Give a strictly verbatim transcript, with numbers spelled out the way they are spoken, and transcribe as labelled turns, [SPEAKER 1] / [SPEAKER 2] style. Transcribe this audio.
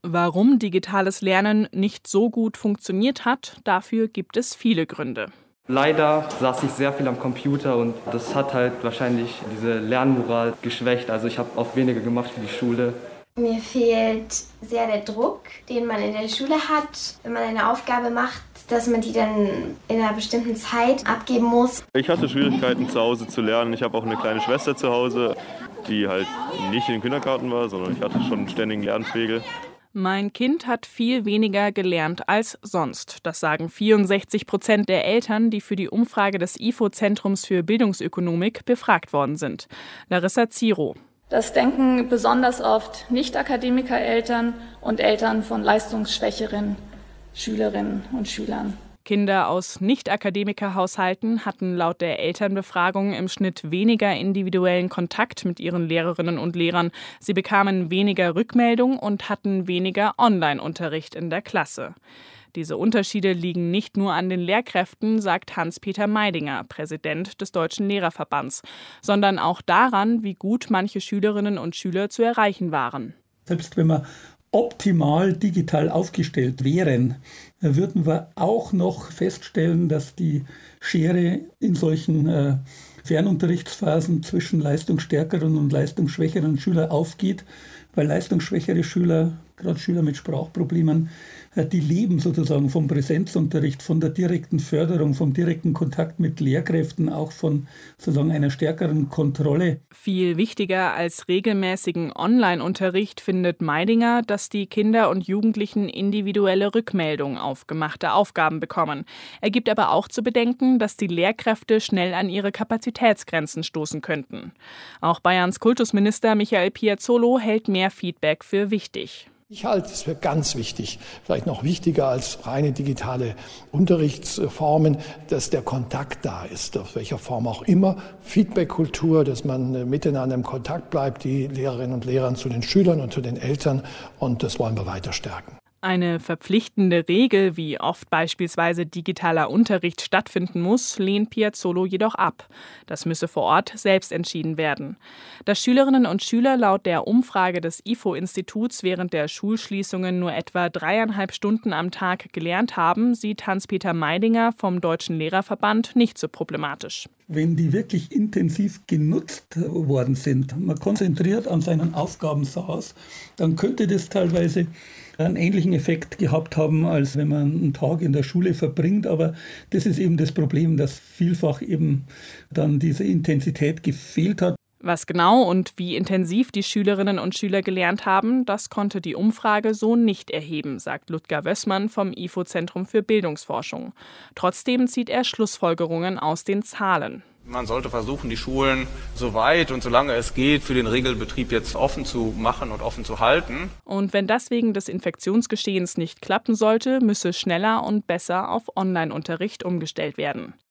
[SPEAKER 1] Warum digitales Lernen nicht so gut funktioniert hat, dafür gibt es viele Gründe.
[SPEAKER 2] Leider saß ich sehr viel am Computer und das hat halt wahrscheinlich diese Lernmoral geschwächt. Also ich habe auch weniger gemacht für die Schule.
[SPEAKER 3] Mir fehlt sehr der Druck, den man in der Schule hat, wenn man eine Aufgabe macht, dass man die dann in einer bestimmten Zeit abgeben muss.
[SPEAKER 4] Ich hatte Schwierigkeiten zu Hause zu lernen. Ich habe auch eine kleine Schwester zu Hause, die halt nicht in den Kindergarten war, sondern ich hatte schon einen ständigen Lernpegel.
[SPEAKER 1] Mein Kind hat viel weniger gelernt als sonst. Das sagen vierundsechzig Prozent der Eltern, die für die Umfrage des I F O-Zentrums für Bildungsökonomik befragt worden sind. Larissa Ziro.
[SPEAKER 5] Das denken besonders oft Nicht-Akademiker-Eltern und Eltern von leistungsschwächeren Schülerinnen und Schülern.
[SPEAKER 1] Kinder aus Nicht-Akademiker-Haushalten hatten laut der Elternbefragung im Schnitt weniger individuellen Kontakt mit ihren Lehrerinnen und Lehrern. Sie bekamen weniger Rückmeldung und hatten weniger Online-Unterricht in der Klasse. Diese Unterschiede liegen nicht nur an den Lehrkräften, sagt Hans-Peter Meidinger, Präsident des Deutschen Lehrerverbands, sondern auch daran, wie gut manche Schülerinnen und Schüler zu erreichen waren.
[SPEAKER 6] Selbst wenn wir optimal digital aufgestellt wären, würden wir auch noch feststellen, dass die Schere in solchen äh, Fernunterrichtsphasen zwischen leistungsstärkeren und leistungsschwächeren Schülern aufgeht, weil leistungsschwächere Schüler, gerade Schüler mit Sprachproblemen, die leben sozusagen vom Präsenzunterricht, von der direkten Förderung, vom direkten Kontakt mit Lehrkräften, auch von sozusagen einer stärkeren Kontrolle.
[SPEAKER 1] Viel wichtiger als regelmäßigen Online-Unterricht findet Meidinger, dass die Kinder und Jugendlichen individuelle Rückmeldungen auf gemachte Aufgaben bekommen. Er gibt aber auch zu bedenken, dass die Lehrkräfte schnell an ihre Kapazitätsgrenzen stoßen könnten. Auch Bayerns Kultusminister Michael Piazzolo hält mehr Feedback für wichtig.
[SPEAKER 7] Ich halte es für ganz wichtig, vielleicht noch wichtiger als reine digitale Unterrichtsformen, dass der Kontakt da ist, auf welcher Form auch immer. Feedback-Kultur, dass man miteinander im Kontakt bleibt, die Lehrerinnen und Lehrer zu den Schülern und zu den Eltern. Und das wollen wir weiter stärken.
[SPEAKER 1] Eine verpflichtende Regel, wie oft beispielsweise digitaler Unterricht stattfinden muss, lehnt Piazzolo jedoch ab. Das müsse vor Ort selbst entschieden werden. Dass Schülerinnen und Schüler laut der Umfrage des I F O-Instituts während der Schulschließungen nur etwa dreieinhalb Stunden am Tag gelernt haben, sieht Hans-Peter Meidinger vom Deutschen Lehrerverband nicht so problematisch.
[SPEAKER 6] Wenn die wirklich intensiv genutzt worden sind, man konzentriert an seinen Aufgaben saß, dann könnte das teilweise einen ähnlichen Effekt gehabt haben, als wenn man einen Tag in der Schule verbringt. Aber das ist eben das Problem, dass vielfach eben dann diese Intensität gefehlt hat.
[SPEAKER 1] Was genau und wie intensiv die Schülerinnen und Schüler gelernt haben, das konnte die Umfrage so nicht erheben, sagt Ludger Wössmann vom I F O-Zentrum für Bildungsforschung. Trotzdem zieht er Schlussfolgerungen aus den Zahlen.
[SPEAKER 8] Man sollte versuchen, die Schulen so weit und solange es geht, für den Regelbetrieb jetzt offen zu machen und offen zu halten.
[SPEAKER 1] Und wenn das wegen des Infektionsgeschehens nicht klappen sollte, müsse schneller und besser auf Online-Unterricht umgestellt werden.